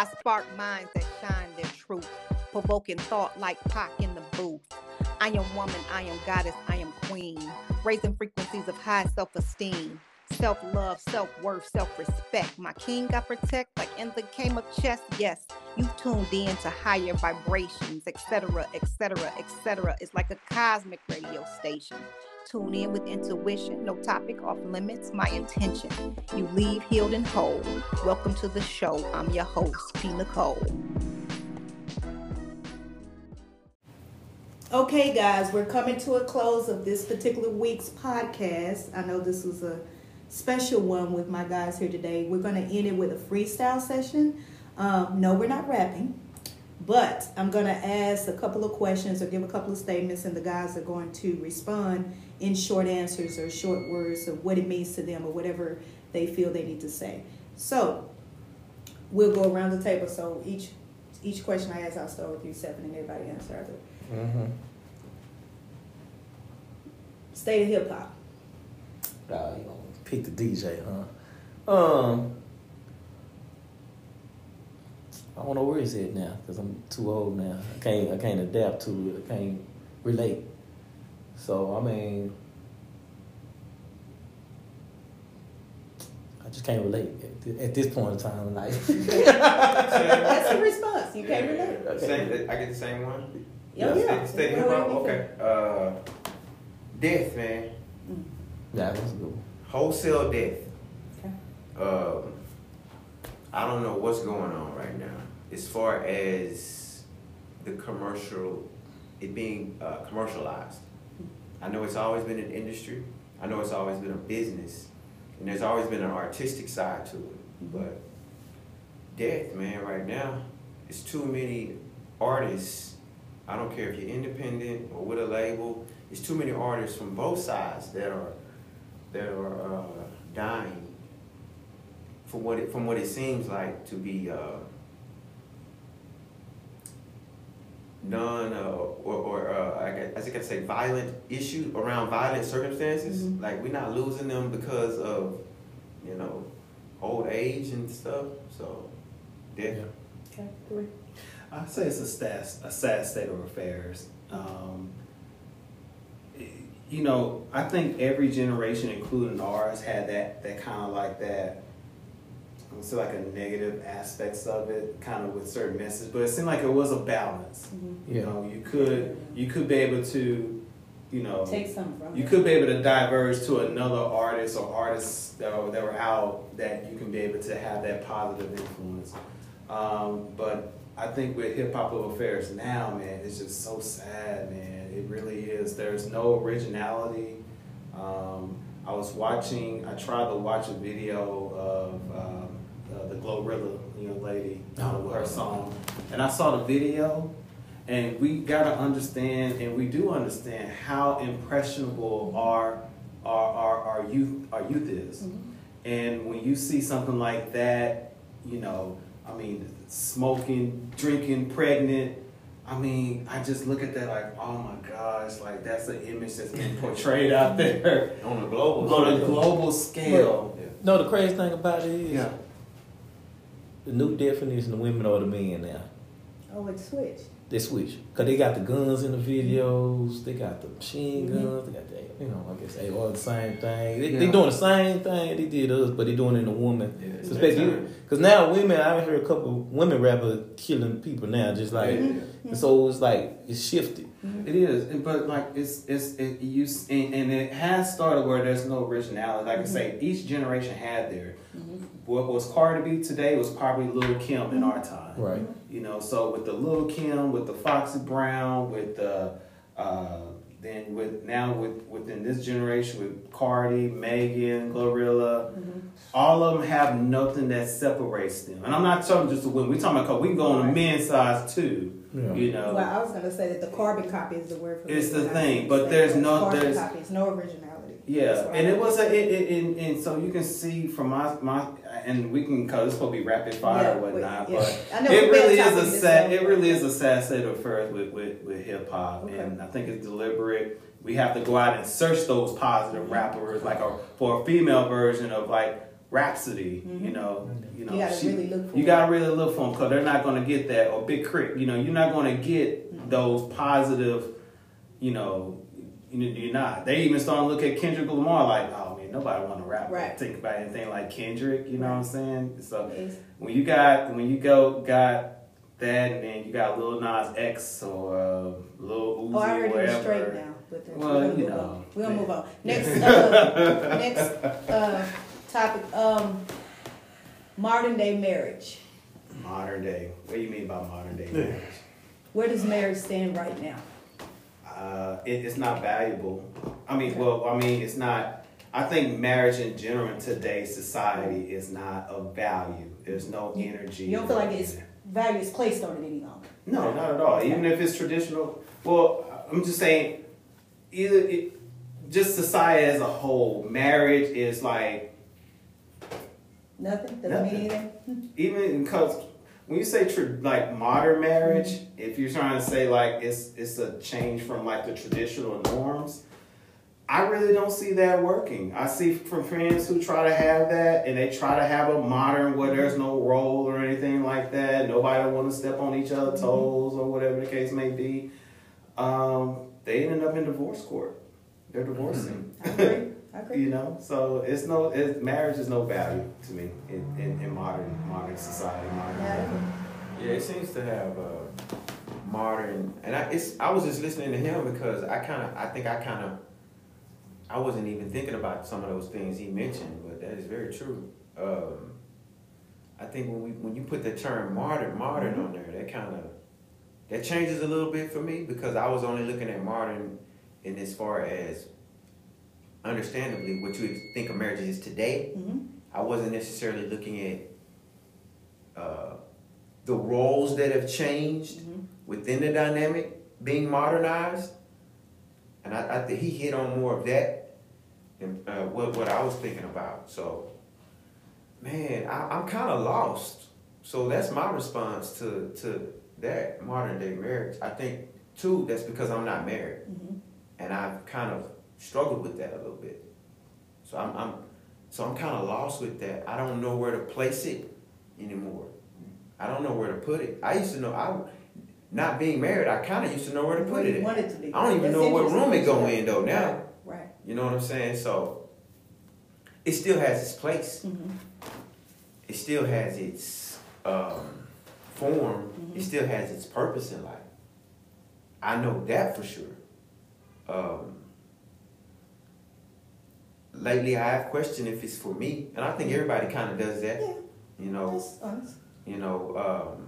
spark minds that shine their truth, provoking thought like Pac in the booth. I am woman, I am goddess, I am queen, raising frequencies of high self-esteem, self-love, self-worth, self-respect. My king I protect like in the game of chess. Yes, you tuned in to higher vibrations, etc., etc., etc. It's like a cosmic radio station. Tune in with intuition, no topic off limits, my intention. You leave healed and whole. Welcome to the show. I'm your host, P. Nicole. Okay, guys, we're coming to a close of this particular week's podcast. I know this was a special one with my guys here today. We're going to end it with a freestyle session. No, we're not rapping, but I'm going to ask a couple of questions or give a couple of statements, and the guys are going to respond in short answers or short words of what it means to them or whatever they feel they need to say. So we'll go around the table. So each question I ask, I'll start with you, Stephanie, and everybody answer after. State of hip hop. You know, pick the DJ, huh? I don't know where he's at now because I'm too old now. I can't adapt to it. I can't relate. So I mean, I just can't relate at this point in time in life. That's the response. You can't relate. Okay. I get the same one. Yeah. State of hip hop. Okay. Death, man. Yeah, that's good. Wholesale death. Okay. I don't know what's going on right now as far as the commercial, it being commercialized. I know it's always been an industry. I know it's always been a business, and there's always been an artistic side to it. But death, man, right now, it's too many artists. I don't care if you're independent or with a label. It's too many artists from both sides that are dying. From what it seems like to be I could say violent issues around violent circumstances. Mm-hmm. Like we're not losing them because of old age and stuff. So death. Okay. Great. I'd say it's a sad state of affairs. I think every generation, including ours, had that kind of like that. I would say like a negative aspects of it, kind of with certain messages, but it seemed like it was a balance. Mm-hmm. You know, you could be able to, take some from you it. could be able to diverge to another artist or artists that were out that you can be able to have that positive influence. But I think with Hip Hop of Affairs now, man, it's just so sad, man. It really is. There's no originality. I tried to watch a video of the Glorilla young lady with her song, and I saw the video, and we gotta understand, and we do understand how impressionable our youth is. Mm-hmm. And when you see something like that, smoking, drinking, pregnant, I just look at that like, oh my gosh, like that's an image that's been portrayed out there On a global scale. No, the crazy thing about it is Yeah. the new definition of women are the men now. Oh, it switched. They switch. Because they got the guns in the videos, they got the machine guns, they got the, I guess they all the same thing. They doing the same thing they did us, but they doing it in a woman. Because now women, I heard a couple of women rappers killing people now, just like, so it's like, it's shifted. It is, but like and it has started where there's no originality. Like I say, each generation had their. What was Cardi B today was probably Lil Kim in our time. Right. So with the Lil Kim, with the Foxy Brown, with the within this generation with Cardi, Megan, Glorilla, all of them have nothing that separates them. And I'm not talking just the women. We're talking about we can go on the men's side too. Yeah. Well, I was going to say that the carbon copy is the word for it's the thing, but there's no copies, no originality. Yeah, and it was and so you can see from my and we can cause this supposed to be rapid fire or whatnot, but it really is a sad state of affairs with hip hop, and I think it's deliberate. We have to go out and search those positive rappers, like for a female version of like Rhapsody, Mhm. you know, You gotta really look for you it. gotta really look for them because they're not gonna get that. Or Big Crit, you know, you're not gonna get those positive, you know, you're not. They even starting to look at Kendrick Lamar like, oh man, nobody want to rap. Right. Think about anything like Kendrick, you know what I'm saying? So It's- when you got that, and then you got Lil Nas X or Lil Uzi Oh, I or heard whatever. you straight now. But then Well, we're gonna you move know. on. We're gonna Yeah. move on. Next topic. Modern day marriage. Modern day. What do you mean by modern day marriage? Where does marriage stand right now? It's not valuable. It's not. I think marriage in general in today's society is not of value. There's no energy. You don't feel like its value is placed on it any longer. No, not at all. Even if it's traditional. Well, I'm just saying, just society as a whole, marriage is like Nothing? Doesn't Nothing. mean anything? even because when you say like modern marriage, if you're trying to say like it's a change from like the traditional norms, I really don't see that working. I see from friends who try to have that and they try to have a modern where there's no role or anything like that. Nobody want to step on each other's toes or whatever the case may be. They end up in divorce court. They're divorcing. I agree. I agree. You know, so marriage is no value to me in modern society. Yeah, it seems to have modern, and I was just listening to him because I wasn't even thinking about some of those things he mentioned, but that is very true. I think when you put the term modern on there, that changes a little bit for me because I was only looking at modern in as far as understandably what you think of marriage is today. Mm-hmm. I wasn't necessarily looking at the roles that have changed within the dynamic being modernized, and I think he hit on more of that than what I was thinking about. So, man, I'm kind of lost. So that's my response to that modern day marriage. I think too that's because I'm not married, and I've kind of struggled with that a little bit. So I'm kind of lost with that. I don't know where to place it anymore. I don't know where to put it. I used to know. Not being married, I kind of used to know where to put it. Want it to be. I don't even know what room it go in though now. Right. You know what I'm saying? So it still has its place. Mm-hmm. It still has its form. It still has its purpose in life. I know that for sure. Lately, I have questioned if it's for me, and I think everybody kind of does that. Yeah. You know. That's honest. You know.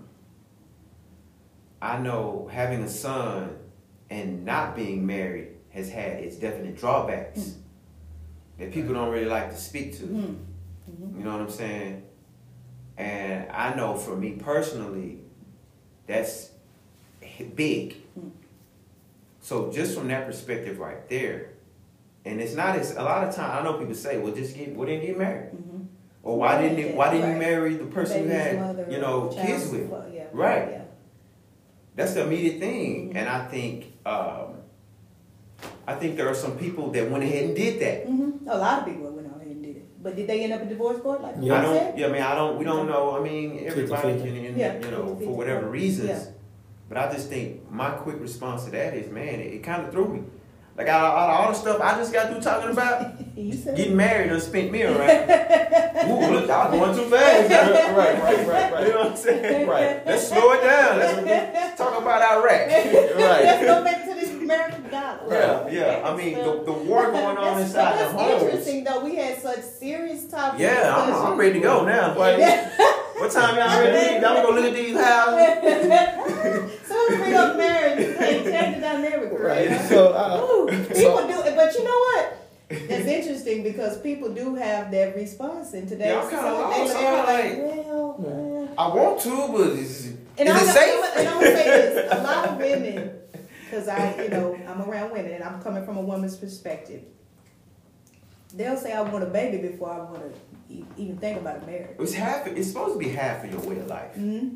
I know having a son and not being married has had its definite drawbacks that people don't really like to speak to. You know what I'm saying? And I know for me personally, that's big. So just from that perspective right there, and it's not as a lot of times I know people say, well, didn't get married, or why didn't you marry the person you had kids with? Right. Yeah. That's the immediate thing, and I think there are some people that went ahead and did that. A lot of people went on ahead and did it, but did they end up in divorce court? Like We don't know. I mean, everybody can, for whatever reasons. Yeah. But I just think my quick response to that is, man, it kind of threw me. Like out of all the stuff I just got through talking about, getting married and spent me around. Ooh, look, I was going too fast. Right. You know what I'm saying? Right. Let's slow it down. Let's talk about Iraq. Right. Let's go back to this American dollar. Yeah. I mean, the war going on inside the homes. That's interesting, though. We had such serious topics. Yeah, I'm ready to go now. What time y'all ready to leave? Y'all go look at these houses? So we bring up marriage and change the dynamic, right? So, people do, but you know what? That's interesting because people do have that response in today's I'm kind of lost. well, I want to, but is it I'm safe? And I'm gonna say this: a lot of women, because I'm around women, and I'm coming from a woman's perspective. They'll say, "I want a baby before I want to even think about a marriage." It's supposed to be half of your way of life. Mm-hmm.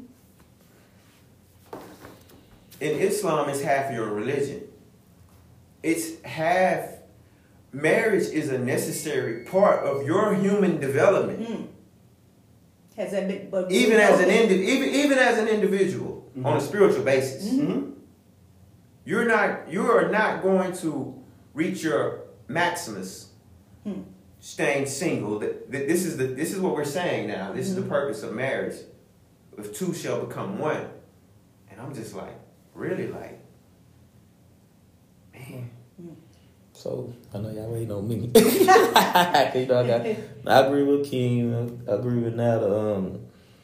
In Islam, it's half of your religion. It's half marriage is a necessary part of your human development. Has that been, but Even as an individual on a spiritual basis. You are not going to reach your maximus staying single. This is what we're saying now. This is the purpose of marriage. If two shall become one. And I'm just like, really like, man. So I know y'all waiting on me. I agree with King. I agree with Nada.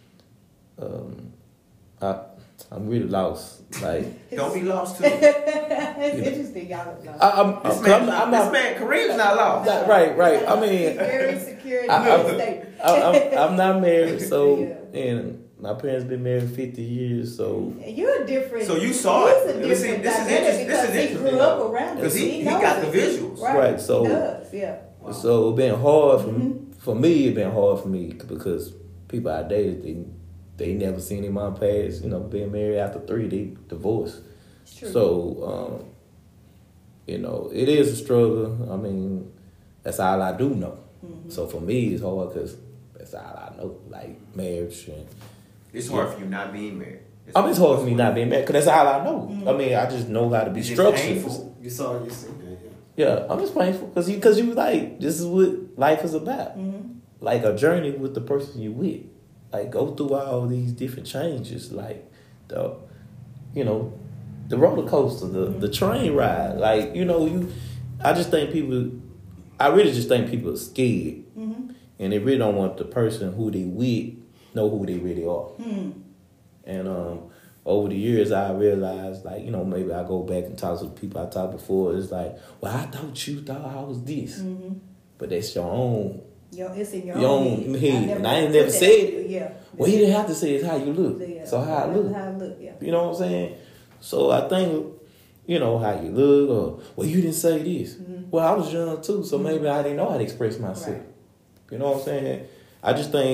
I'm really lost. Like, Don't be lost too. It's interesting, y'all. This man Kareem's not lost. Right. I mean, Very secure in I- your state. I'm not married, so Yeah. and my parents been married 50 years, so You're different. So you saw he's it. A Let me see, different this is dynamic interesting. This is because he interesting, grew up though. around it. Because he knows got it. the visuals. Right, so- he does, yeah. So it been hard for me. It been hard for me because people I dated, they never seen in my past. You know, being married after 3, they divorced. It's true. So you know, it is a struggle. I mean, that's all I do know. So for me, it's hard because that's all I know, like marriage. And It's hard for you not being married. it's hard for me not being married because that's all I know. I mean, I just know how to be It's structured. painful. You saw you seen that, Yeah, I'm just painful because you like this is what life is about, like a journey with the person you with, like go through all these different changes, like the roller coaster, the train ride, like I really just think people are scared, and they really don't want the person who they with know who they really are, and over the years, I realized, like, maybe I go back and talk to the people I talked before. It's like, well, I thought you thought I was this. But that's your own. It's in your own own head. And I ain't never said it. Yeah. Well, you didn't have to say it's how you look. Yeah. So how I look. How I look, yeah. You know what I'm saying? So I think, how you look, or, well, you didn't say this. Well, I was young too, so maybe I didn't know how to express myself. Right. You know what I'm saying? I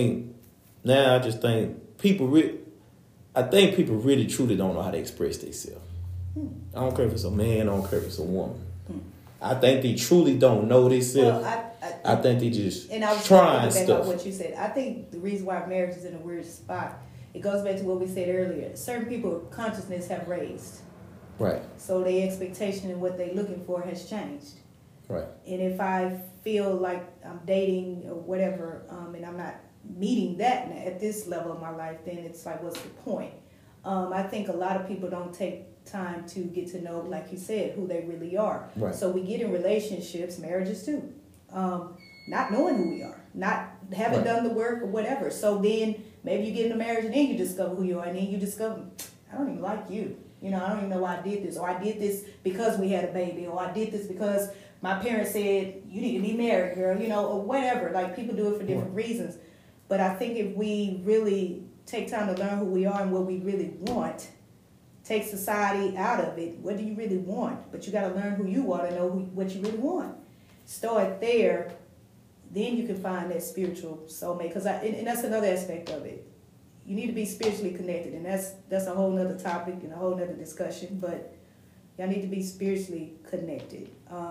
think people really truly don't know how to express themselves. I don't care if it's a man, I don't care if it's a woman. I think they truly don't know themselves. Well, I think they just and I was trying back stuff. on what you said. I think the reason why marriage is in a weird spot, it goes back to what we said earlier. Certain people's consciousness have raised. Right. So their expectation and what they're looking for has changed. Right. And if I feel like I'm dating or whatever, and I'm not meeting that at this level of my life, then it's like, what's the point? I think a lot of people don't take time to get to know, like you said, who they really are. Right. So we get in relationships, marriages too, not knowing who we are, not having Right. done the work or whatever. So then maybe you get in a marriage and then you discover who you are, and then you discover, I don't even like you. I don't even know why I did this, or I did this because we had a baby, or I did this because my parents said you need to be married, girl, or whatever. Like, people do it for different reasons. But I think if we really take time to learn who we are and what we really want, take society out of it, what do you really want? But you got to learn who you are to know what you really want. Start there, then you can find that spiritual soulmate. And that's another aspect of it. You need to be spiritually connected, and that's a whole nother topic and a whole nother discussion. But y'all need to be spiritually connected.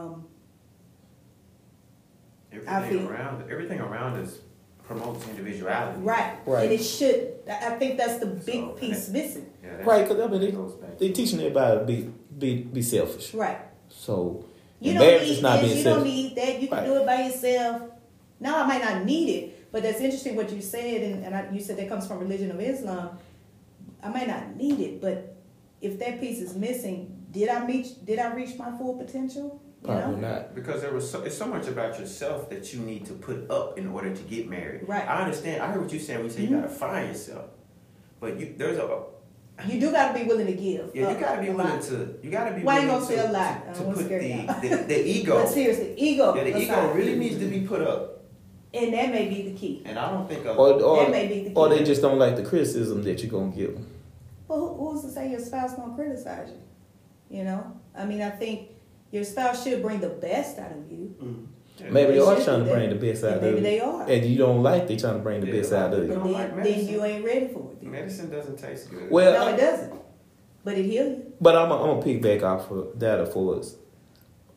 Everything around us promotes individuality. Right. And it should. I think that's the big piece missing. Yeah, Right, because they teaching everybody to be selfish. Right. So You marriage don't is need not this, being you selfish. don't need that. You can Right. do it by yourself. Now, I might not need it, but that's interesting what you said, and you said that comes from religion of Islam. I might not need it, but if that piece is missing, did I reach my full potential? Probably not. Because it's so much about yourself that you need to put up in order to get married. Right. I understand. I heard what you're saying when you say you gotta find yourself, but you do got to be willing to give. yeah, you gotta be a willing lot. to. You gotta be Well, I ain't willing gonna say a lot. I to don't wanna put scare y'all. the ego. But seriously, ego. Yeah, the ego aside. really needs to be put up, And that may be the key. and I don't think. That may be the key. Or they just don't like the criticism that you're gonna give them. Well, who's to say your spouse gonna criticize you? I mean, I think your spouse should bring the best out of you. Maybe they are should trying do to bring that. the best out of Maybe you. they are. And you don't like they trying to bring the Yeah, best like out of they you. don't. But like then medicine. you ain't ready for it. Medicine doesn't taste good. Well, No, it doesn't. But it heals you. But I'm gonna pick back off of that for us.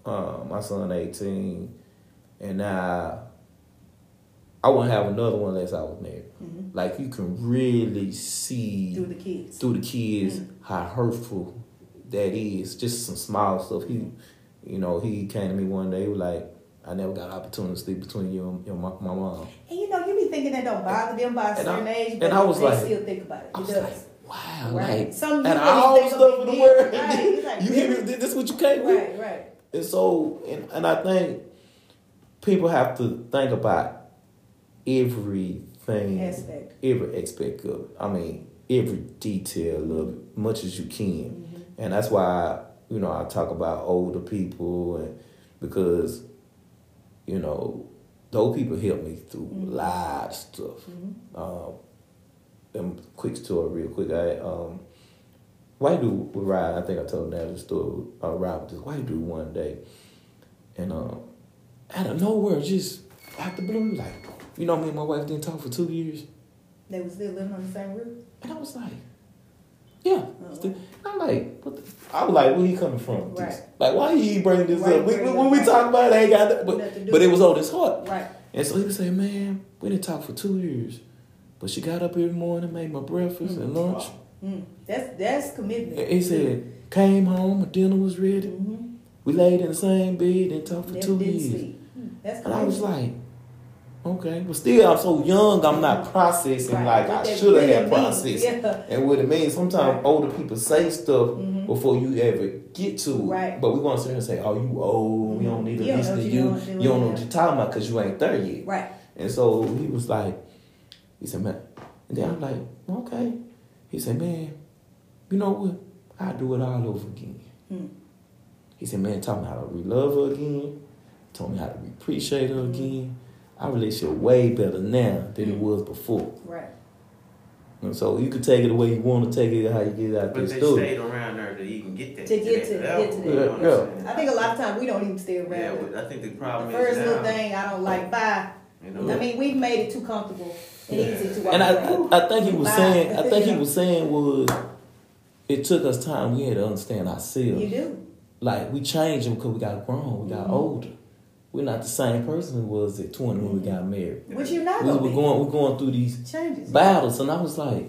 my son 18, and now I wouldn't have another one unless I was married. Mm-hmm. Like, you can really see Through the kids. how hurtful that is. Just some small stuff. He came to me one day, he was like, I never got an opportunity to sleep between you and my mom. And you be thinking that don't bother them by a certain age, but and I was they like, still think about it. I was It does. like, wow, Right. like, Some and you all really the think stuff in the of world. Right. He's like, You hear me? This what you came with? Right. And so, and I think people have to think about everything, every aspect of it. I mean, every detail of it, much as you can. Mm-hmm. And that's why, I talk about older people, and because, those people help me through a lot of stuff. And quick story, real quick. White dude would ride. I think I told that the story. I ride with this white dude one day, and out of nowhere, just out the blue, like, me and my wife didn't talk for 2 years. They were still living on the same roof? And I was like, yeah. I'm like, what the? I was like, where he coming from? Right. Like, why he bringing this up? When we talk about it, I ain't got that. But it was on his heart. Right. And so he would say, man, we didn't talk for 2 years. But she got up every morning, made my breakfast and lunch. That's commitment. And he said, came home, my dinner was ready. We laid in the same bed, didn't talk for 2 years. That's and I was like, okay. But still, I'm so young, I'm not processing like I should have had processed. Yeah. And what it means, sometimes older people say stuff before you ever get to it. Right. But we want to sit here and say, oh, you old, we don't need to listen to you. You don't know what you're talking about because you ain't there yet. Right. And so he was like, he said, man. And then I'm like, okay. He said, man, you know what? I'll do it all over again. He said, man, taught me how to re-love her again. Told me how to appreciate her again. Our relationship way better now than it was before. Right. And so you can take it the way you want to take it, how you get it out but there. But they stayed around there to even get that. To get to that. Yeah. I think a lot of times we don't even stay around. Yeah, but I think the problem the is first now, little thing I don't like, bye. I mean, we've made it too comfortable and easy to walk and away. I think he was saying, he was saying was, it took us time. We had to understand ourselves. You do. Like, we changed because we got grown, we got older. We're not the same person we was at 20 when we got married. Which you're not. We're going through these changes, battles, and I was like,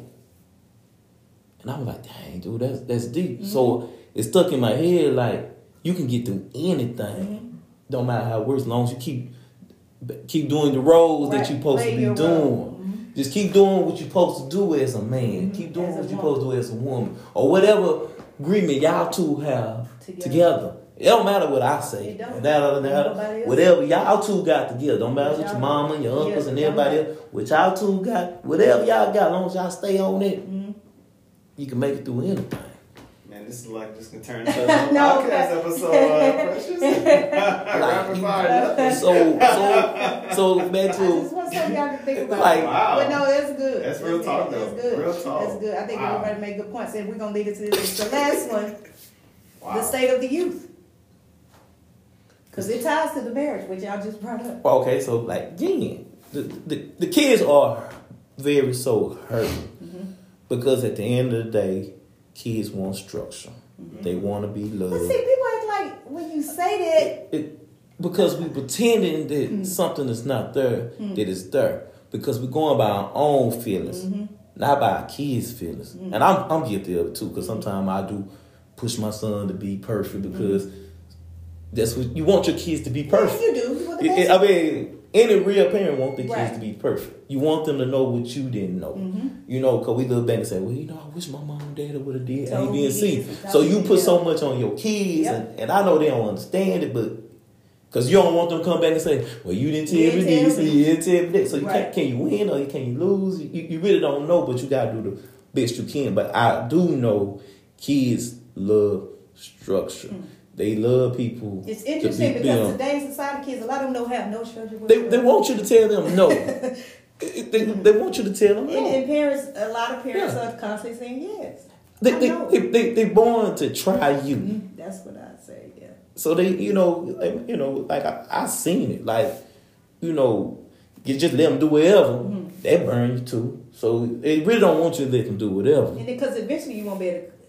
dang, dude, that's deep. So it stuck in my head like you can get through anything, don't matter how it works, as long as you keep doing the roles that you're supposed to be doing. Just keep doing what you're supposed to do as a man. Keep doing what you're supposed to do as a woman, or whatever agreement y'all two have together. It don't matter what I say. Whatever y'all two got together. Don't matter what your mama and your uncles and everybody else. What y'all two got, whatever y'all got, as long as y'all stay on it, you can make it through anything. Man, this is like this can turn into a podcast episode, Precious. Rapid fire. So back to. I just want something y'all can think about. Like, wow. But no, that's good. That's real talk, though. That's good. Real talk. That's good. I think everybody made good points, and we're gonna lead it to the last one. Wow. The state of the youth. Because it ties to the marriage, which y'all just brought up. Okay, so like again, the kids are very so hurting because at the end of the day, kids want structure. They want to be loved. But see, people act like when you say that, because we pretending that something is not there, that it's there. Because we're going by our own feelings, not by our kids' feelings. And I'm guilty of it too, because sometimes I do push my son to be perfect because that's what you want your kids to be perfect. Yeah, you do. You want the best. I mean, any real parent want their kids to be perfect. You want them to know what you didn't know. You know, because we look back and say, well, I wish my mom and dad would have did A, B, and C. So you put so much on your kids, and I know they don't understand it, but because you don't want them to come back and say, well, you didn't tell me this, you didn't tell me that. So you can you win or can you lose? You really don't know, but you got to do the best you can. But I do know kids love structure. They love people. It's interesting because today's society, kids, a lot of them don't have no structure. They want you to tell them no. they want you to tell them no. And parents, a lot of parents are constantly saying yes. They born to try you. That's what I say. Yeah. So they, like I seen it. Like, you just let them do whatever. They burn you too. So they really don't want you to let them do whatever. And because eventually you won't be able to.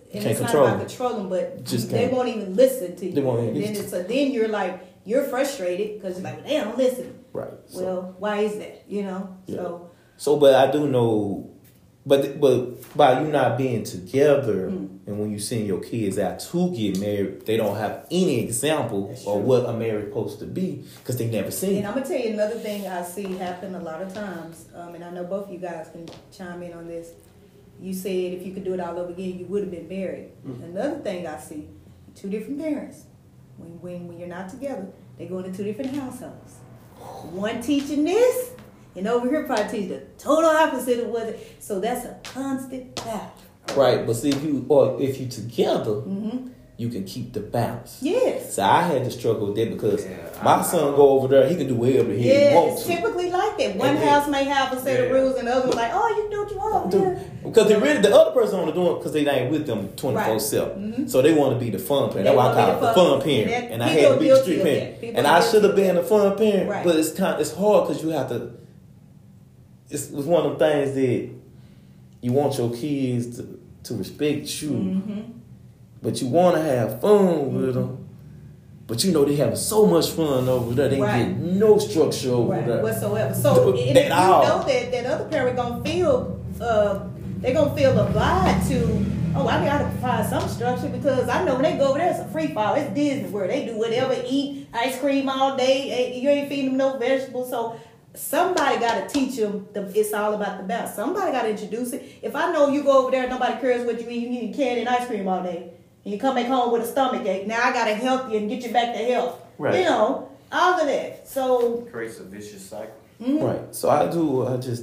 You and can't it's control not about them. controlling, but Just they can't. won't even listen to you. They won't even and then listen. it's then you're like you're frustrated because you're like, they don't listen. Right. So, Well, why is that? You know. Yeah. but I do know, but by you not being together, and when you send your kids out to get married, they don't have any example That's of true. what a marriage supposed to be because they never seen And it. I'm gonna tell you another thing I see happen a lot of times, and I know both of you guys can chime in on this. You said if you could do it all over again, you would have been married. Another thing I see, two different parents. When you're not together, they go into two different households. One teaching this, and over here probably teach the total opposite of what. So that's a constant battle. Right, but see, if you together, you can keep the balance. Yes. So I had to struggle with that because Yeah, my son go over there, he can do whatever he Yeah, wants it's to. typically like that. One And then- house may have a set of Yeah. rules, and the other one like, oh, you can do what you want. Yeah. Because they really the other person only doing it because they ain't with them 24/7. Mhm. So they want to be the fun parent. They That's why I wanna call be it the the fun- fun parent, and that- and I people had to are be the guilty street of parent. that. People And are I guilty should have of been that. the fun parent, Right. but it's hard because you have to. It's one of them things that you want your kids to respect you, Mm-hmm. but you want to have fun with them. But you know they having so much fun over there. They Right. get no structure over Right, there. whatsoever. So At and if you all. know that other parent gonna feel, they gonna feel obliged to. Oh, I gotta provide some structure because I know when they go over there, it's a free fall. It's Disney World. They do whatever, eat ice cream all day. You ain't feeding them no vegetables. So somebody gotta teach them. It's all about the balance. Somebody gotta introduce it. If I know you go over there, and nobody cares what you eat. You eat candy and ice cream all day. And you come back home with a stomach ache. Now I gotta help you and get you back to health. Right. You know, all of that. So Creates a vicious cycle. Right. So I just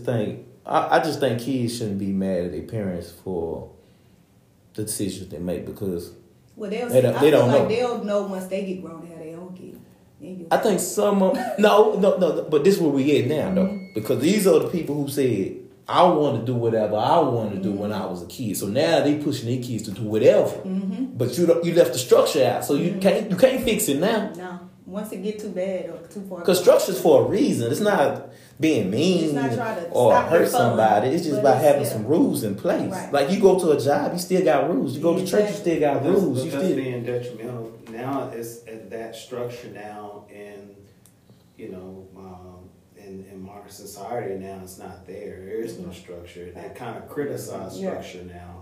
think kids shouldn't be mad at their parents for the decisions they make because well, They don't I feel know. like they'll know once they get grown to have their own kids. I think some of no, but this is where we at now though because these are the people who said I want to do whatever I want to do when I was a kid. So now they pushing their kids to do whatever, but you left the structure out, so you can't fix it now. No, once it get too bad or too far. Because structure's for a reason. It's not being mean It's not trying to or stop your hurt fun, somebody. It's just but about it's- having yeah. some rules in place. Right. Like you go to a job, you still got rules. You go to church, you still got rules. You That's still being detrimental. Now it's that structure now in, in modern society now it's not there. There is no structure. They kind of criticize Yeah. structure now.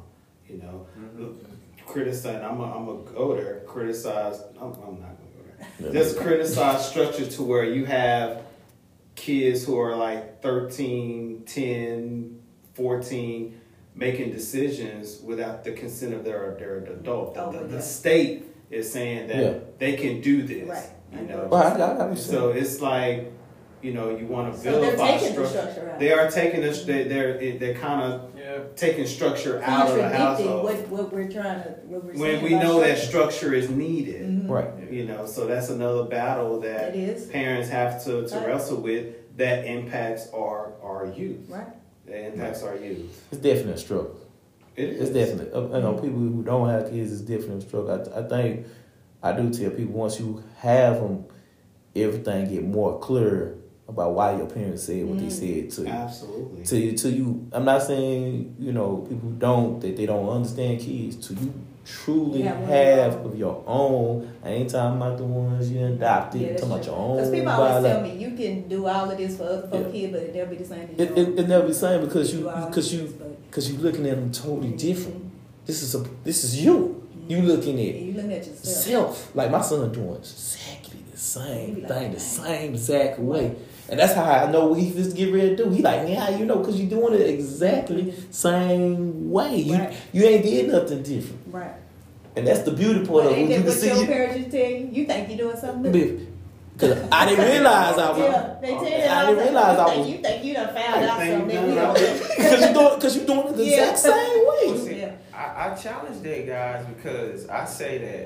Criticize. I'm a go there. Criticize. I'm not gonna go there. Just criticize structure to where you have kids who are like 13, 10, 14 making decisions without the consent of their adult. Oh, The yeah. state is saying that Yeah. they can do this. Right. You know. Well, I got what you're So saying. it's like, you want to So they're vilify taking the structure. structure out. They are taking this. They're kind of taking structure out of the Contradicting household what we're trying to. What we're when saying we about know that structure. structure is needed. Mhm. Right. So that's another battle that It is. parents have to Right. wrestle with that impacts our youth. Right. That impacts our youth. It's definitely a struggle. It is. It's definitely. People who don't have kids is definitely a struggle. I think I do tell people once you have them, everything get more clear about why your parents said what they said to you. Absolutely. To you, I'm not saying people who don't that they don't understand kids. To you truly You have one have of of your own. I ain't talking about the ones you adopted. Yeah, I'm that's talking about true. your own. Because people always tell biological- me you can do all of this for other folk Yeah. kids, but it never be the same. It never be the same because Do all of because this, but- because you looking at them totally Mhm. different. This is you. You looking at You looking at yourself. self. Like my son doing exactly the He same be like, thing, "Dang." the same exact way. And that's how I know what he just get ready to do. He like, yeah, because you doing it exactly same way. Right. You ain't did nothing different. Right. And that's the beauty part Well, of it. ain't You that can what your see parents used to tell you? You think you're doing something new? because I didn't realize I was. Yeah, they tell you that I all didn't the time. realize I was. You think you done found I out think something you that we done don't. Because you doing it the Yeah. exact same way. Yeah. I challenge that, guys, because I say that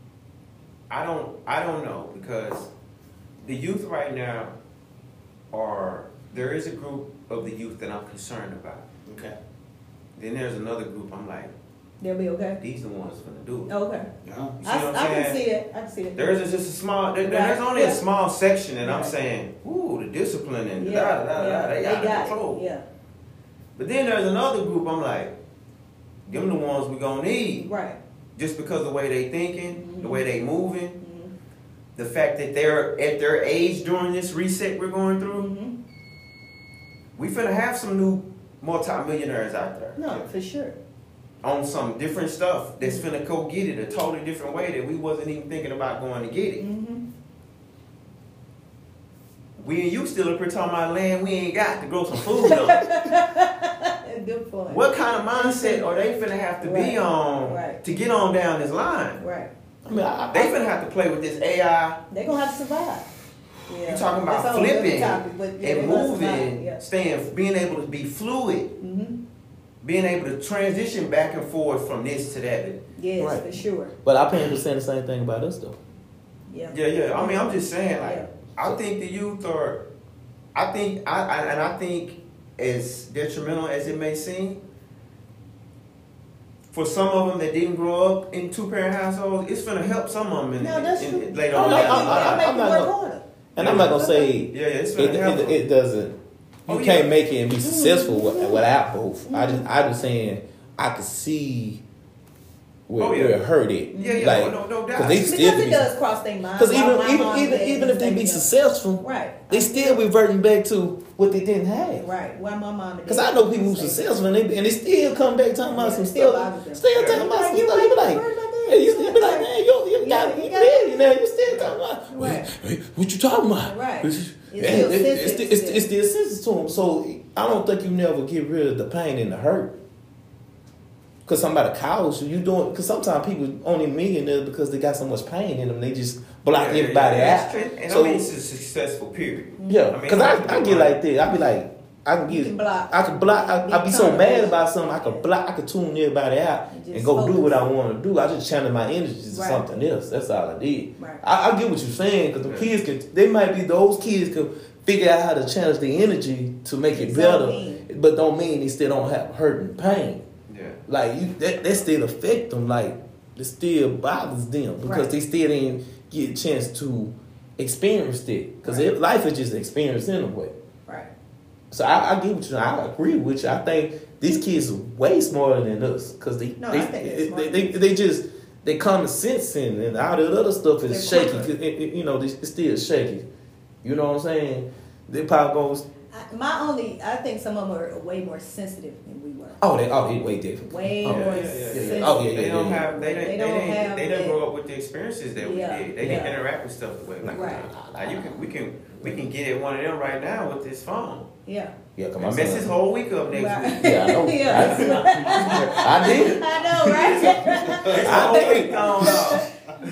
I don't know, because the youth right now there is a group of the youth that I'm concerned about. Okay. Then there's another group I'm like, They'll be okay. these the ones gonna do it. Okay. Yeah. You see what I'm I can saying? see that. I can see that. There's just a small. There's Right. only a Yeah. small section that I'm Right. saying, ooh, the discipline and Yeah. da da da da. They got it. control. Yeah. But then there's another group I'm like, them the ones we gonna need. Right. Just because of the way they thinking, the way they moving, Mm-hmm. the fact that they're at their age during this reset we're going through, Mm-hmm. we finna have some new multi-millionaires out there. No, for sure. On some different stuff that's finna go get it a totally different way that we wasn't even thinking about going to get it. Mm-hmm. We and you still up here talking about land we ain't got to grow some food on. Good point. What kind of mindset are they finna have to be on to get on down this line? Right. I mean, They finna have to play with this AI. They're gonna have to survive. Yeah. You talking about That's a whole different flipping topic, but yeah, and they're gonna survive. moving, Yeah. staying, being able to be fluid, Mm-hmm. being able to transition back and forth from this to that. Yes, Right. for sure. but I plan to say the same thing about us though. Yeah. Yeah. I mean, I'm just saying, like, Yeah. I think the youth are. I think as detrimental as it may seem, for some of them that didn't grow up in 2-parent households, it's gonna help some of them No, that's true. later I'm on. not- That'll make I'm it not work gonna- harder. And I'm not gonna say Yeah, it's gonna help them. it doesn't. You Oh, can't yeah. make it and be successful without both. I just saying I could see where, Oh, yeah. where it hurt it. Yeah, Like, no doubt. because they Because still it be, does cross their mind. because Why my mom and dad even if they be was successful, right, they still reverting back to what they didn't have. right. Why my mom and Because dad I know people was who successful. successful and they still come back talking about Yeah, some still stuff. bothers them. Still talking about some You stuff. right, You be you like, right about that. yeah, you be like, man, you Yeah, got you you got millionaire. You still talking about Right. what you talking about? Right. It's still sensitive it's still sensitive to them. So I don't think you never get rid of the pain and the hurt. Because somebody calls you, because sometimes people only millionaires because they got so much pain in them, they just block everybody out. And So I mean, it's a successful period. yeah, I mean, because I get like that. I be like, I can You get, can block. I can block. I be so Tunnel mad vision. about something. I could block. I could tune everybody out And and just go do focus. what I want to do. I just channel my energies to Right. something else. That's all I did. Right. I get what you're saying because the kids could. They might be those kids could figure out how to channel the energy to make it It's better, so mean. but don't mean they still don't have hurt and pain. Yeah. Like that still affect them. Like it still bothers them because Right. they still didn't get a chance to experience it. Because Right. life is just an experience in a way. Right. So I get what you. I agree with you. I think these kids are way smarter than us because I think they're smarter. they just they common sense and all the other stuff is They're shaky. quicker. It's still shaky. You know what I'm saying? They probably goes. I think some of them are way more sensitive than we were. They way different. Way Oh, more yeah, sensitive. Oh, yeah, They don't yeah. have. They They don't have didn't that- grow up with the experiences that we Yeah, did. They didn't yeah. interact with stuff the way we Right. did. We can get at one of them right now with this phone. Yeah. Yeah, come on. And mess his whole week up next Right. week. Yeah, I know. Yeah. I did. I know, right? His I whole did. week gone off.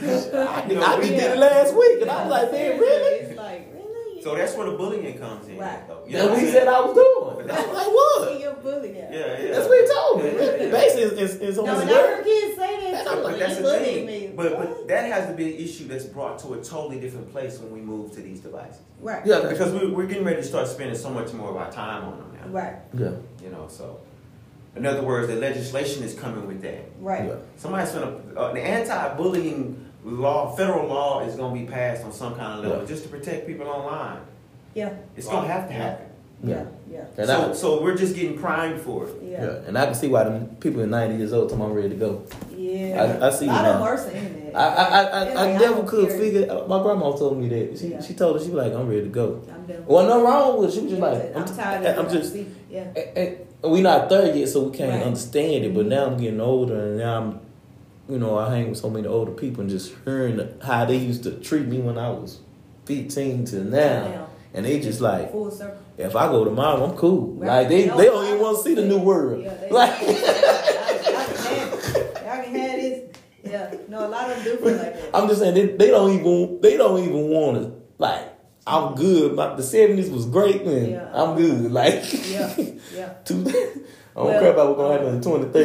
I just did it last week, and I was like, man, really? It's like, really? So that's where the bullying comes in. Right. though. You That's know what he I'm said saying? I was doing. I was like, what? You're bullying. Yeah. That's what he told me. Yeah, yeah. Basically, it's on No, his and I heard word. kids say that too. But that's the bullying thing. me. But What? that has to be an issue that's brought to a totally different place when we move to these devices. Right. Yeah, Because we're getting ready to start spending so much more of our time on them now. Right. Yeah. You know, so in other words, the legislation is coming with that. Right. Yeah. Somebody's gonna the anti-bullying law, federal law, is gonna be passed on some kind of level Yeah. just to protect people online. Yeah. It's gonna have to happen. Yeah. Yeah. And So we're just getting primed for it. Yeah. yeah, and I can see why them people in 90 years old tell me I'm ready to go. Yeah. I see A lot you of now. them are saying that. I Like, never don't could care. figure. My grandma told me that. Yeah. She told her she was like, I'm ready to go. I'm done. Well, nothing wrong with it. She was just like, I'm tired of it. I'm just. Yeah. We not there yet, so we can't Right. understand it. But now I'm getting older, and now I hang with so many older people, and just hearing how they used to treat me when I was 15 to now, and they just like, Full circle. if I go tomorrow, I'm cool. Right. Like they No, don't even want to see the new world. Yeah, they- Like. Y'all can have this. Yeah. No, a lot of them do feel like that. I'm just saying they don't even want to like. I'm good. The 70s was great, man. Yeah. I'm good. Like, Yeah. Yeah. I don't care about what's gonna happen in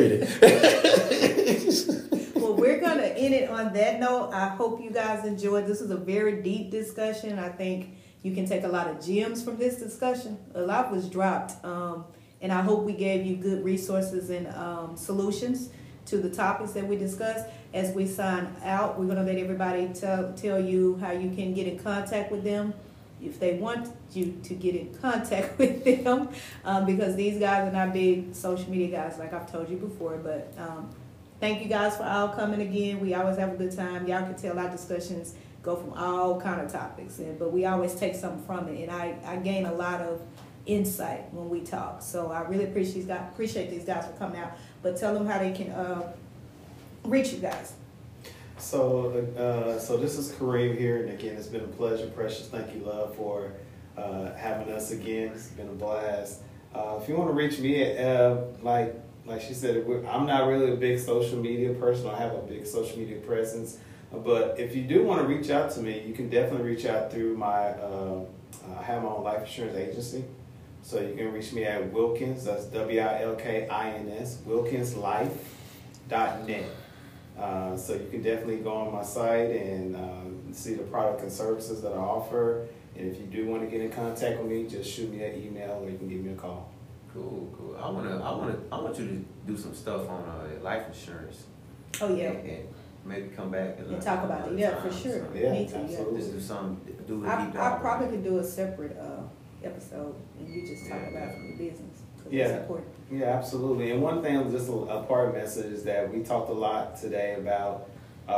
2030. Well, we're going to end it on that note. I hope you guys enjoyed. This is a very deep discussion. I think you can take a lot of gems from this discussion. A lot was dropped. And I hope we gave you good resources and solutions to the topics that we discussed. As we sign out, we're going to let everybody tell you how you can get in contact with them if they want you to get in contact with them, because these guys are not big social media guys, like I've told you before. But thank you guys for all coming again. We always have a good time. Y'all can tell our discussions go from all kind of topics, but we always take something from it. And I gain a lot of insight when we talk. So I really appreciate these guys for coming out. But tell them how they can reach you guys. So this is Kareem here, and again, it's been a pleasure. Precious, thank you, love, for having us again. It's been a blast. If you want to reach me, like she said, I'm not really a big social media person. I have a big social media presence, but if you do want to reach out to me, you can definitely reach out through my. I have my own life insurance agency, so you can reach me at Wilkins. That's WILKINS, WilkinsLife.net. So you can definitely go on my site and see the product and services that I offer. And if you do want to get in contact with me, just shoot me an email or you can give me a call. Cool. I want you to do some stuff on life insurance. Oh yeah. And maybe come back and talk about it. Yeah, for sure. So, Yeah, me too. absolutely. Just do some. Do a deep dive. I probably could do a separate episode and you just talk about the business. Yeah. It's important. Yeah, absolutely. And one thing, just a part message, is that we talked a lot today about,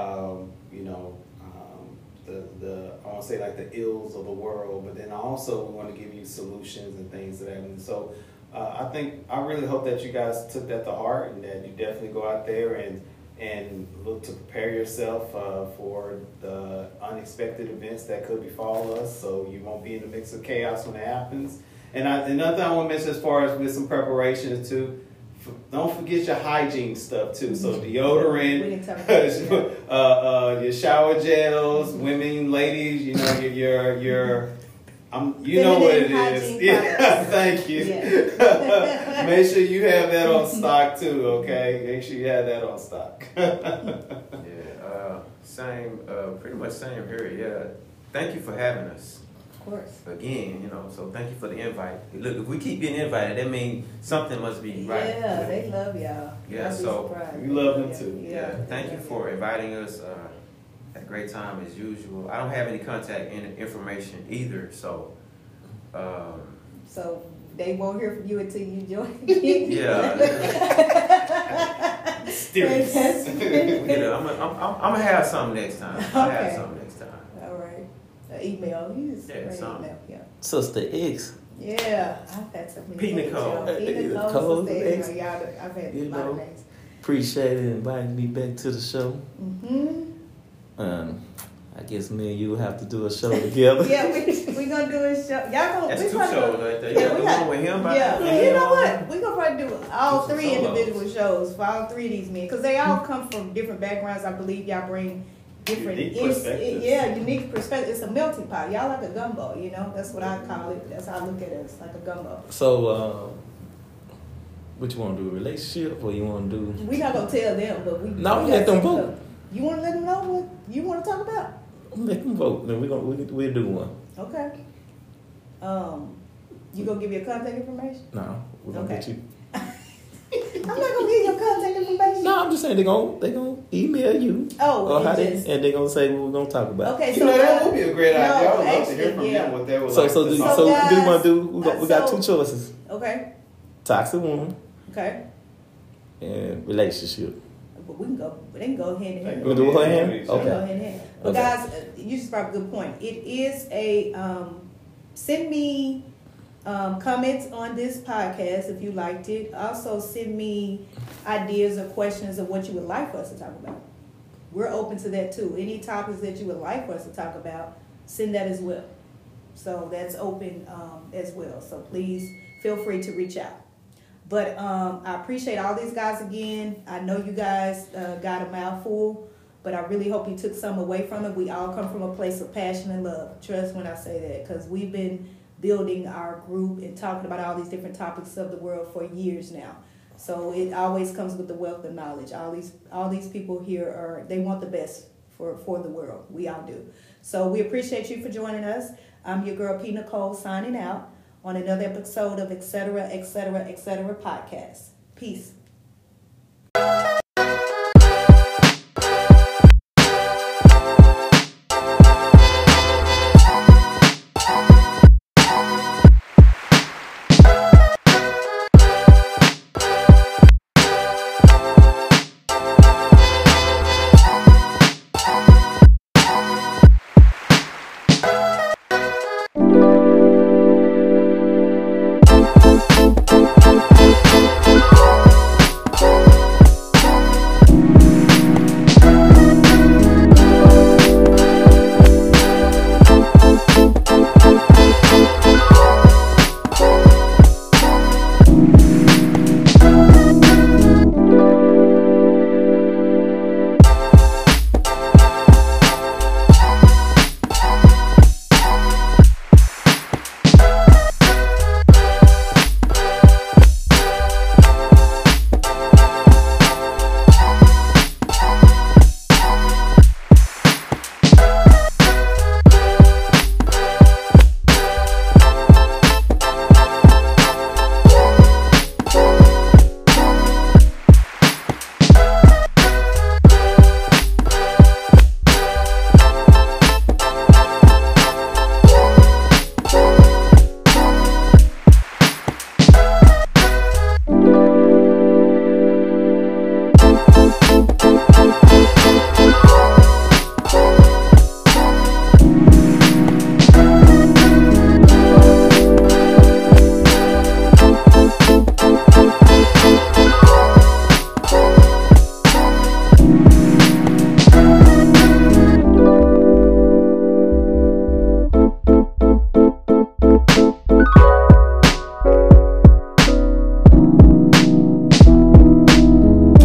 the I want to say like the ills of the world, but then also we want to give you solutions and things of that. And so I really hope that you guys took that to heart and that you definitely go out there and look to prepare yourself for the unexpected events that could befall us, so you won't be in the mix of chaos when it happens. And another thing I want to mention as far as with some preparations too, don't forget your hygiene stuff too. So deodorant, your shower gels, women, ladies, you know, your you know what it is. Yeah, thank you. Yeah. Make sure you have that on stock too, okay? Make sure you have that on stock. Same, pretty much same here. Yeah, thank you for having us. Of course. Again, so thank you for the invite. Look, if we keep getting invited, that means something must be right. Yeah, they love y'all. Yeah, so we love them too. Yeah, thank you for inviting us. Had a great time as usual. I don't have any contact information either, so. So they won't hear from you until you join. Yeah. Mysterious. I'm gonna have something next time. I'll have something next time. All right. Email. Email. Yeah. Sister X. Yeah, I've had so many. P. Nicole. Nicole, I've had a lot of names. Appreciate it inviting me back to the show. Mm-hmm. I guess me and you will have to do a show together. Yeah, we gonna do a show. Y'all gonna. That's two shows right there. Yeah, the one with him. Yeah, you know what? We gonna probably do all three individual shows for all three of these men, because they all come from different backgrounds. I believe y'all bring different, unique perspectives. Unique perspective. It's a melting pot. Y'all like a gumbo, you know. That's what I call it. That's how I look at it. It's like a gumbo. So, what you want to do? A relationship, or you want to do? We not gonna tell them, but we. No, we let them vote. You want to let them know what you want to talk about? Let them vote. Then we'll do one. Okay. You gonna give your contact information? No, we're gonna get you. I'm not gonna give your contact information. No, I'm just saying they gonna email you. Oh, and they're gonna say what we're gonna talk about. Okay, so that would be a great idea. I would love to hear from them what they would like. So do you want to do? We got two choices. Okay. Toxic woman. Okay. And relationship. But we can go hand in hand. We'll do hand in hand? Go Okay. hand in hand. But guys, you just brought up a good point. It is a send me comments on this podcast if you liked it. Also send me ideas or questions of what you would like for us to talk about. We're open to that too. Any topics that you would like for us to talk about, send that as well. So that's open as well. So please feel free to reach out. But I appreciate all these guys again. I know you guys got a mouthful, but I really hope you took some away from it. We all come from a place of passion and love. Trust when I say that, because we've been building our group and talking about all these different topics of the world for years now. So it always comes with the wealth of knowledge. All these people here they want the best for the world. We all do. So we appreciate you for joining us. I'm your girl P. Nicole signing out on another episode of Etc. Etc. Etc. podcast. Peace.